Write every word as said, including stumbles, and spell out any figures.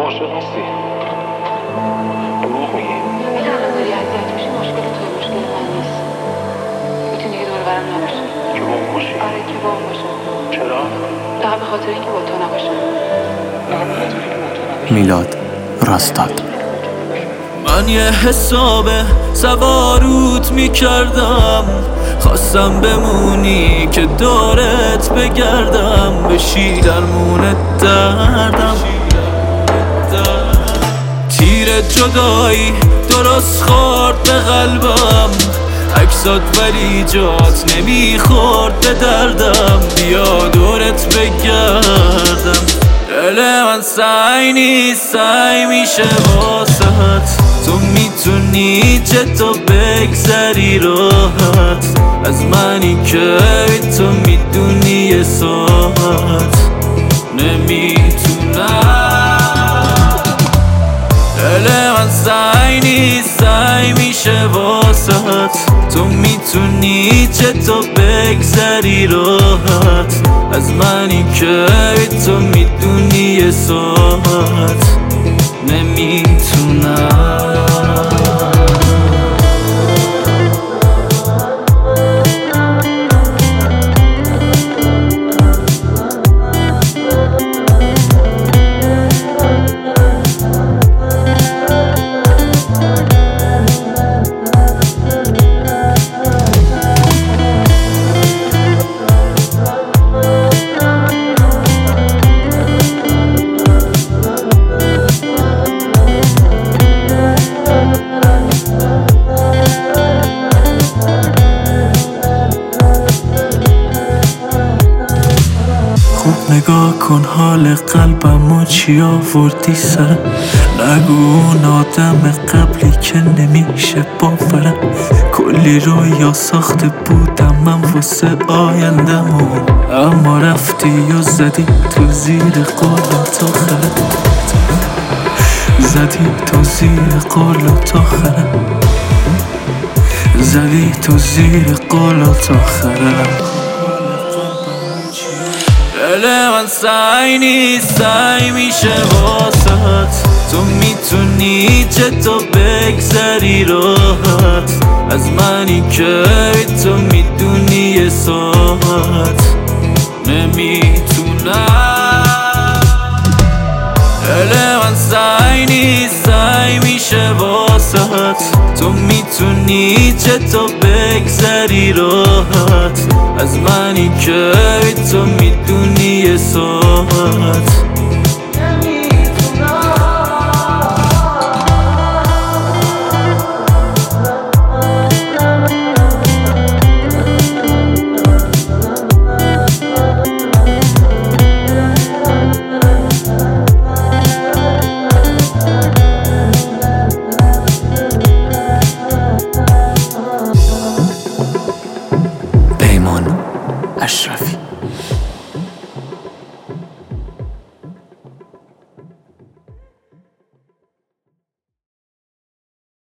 عاشق نیستی؟ دروغ میگی. اگه الان داری اذیت میشی مشکل توی مشکل من نیست. میتونی دیگه دور برم نباشی. که با اون باشی؟ آره که با اون باشم. چرا؟ فقط به خاطر اینکه با تو نباشم. فقط به خاطر اینکه با تو نباشی. میلاد راستاد. من یه حساب سوارود میکردم، خواستم بمونی که دورت بگردم، بشی درمون دردم. تیر جدایی درست خورد به قلبم، عکسات ولی جات نمیخورد به دردم، بیا دورت بگردم. دل من سعی نیست سعی میشه واسهت، تو میتونی چطور بگذری راحت از منی که تو میدونی یه ساعت نمیتونم. دل من سعی نیست سعی میشه واسهت، تو میتونی چطور بگذری راحت از منی که تو میدونی یه ساعت نمیتونم. نگاه کن حال قلبم و چی آوردی سرم، نگو اون آدم قبلی که نمیشه باورم. کلی رویا ساخته بودم من واسه آیندمون، اما رفتی و زدی تو زیر قولت آخرم، زدی تو زیر قولت آخرم، زدی تو زیر قولت آخرم. دل من سعی نیست سعی میشه واسهت، تو میتونی چطور بگذری راحت از منی که تو میدونی یه ساعت نمیتونم. دل من سعی نیست سعی میشه واسهت، تو میتونی چطور بگذری راحت از منی که تو میدونی یه ساعت پیمان اشرفی.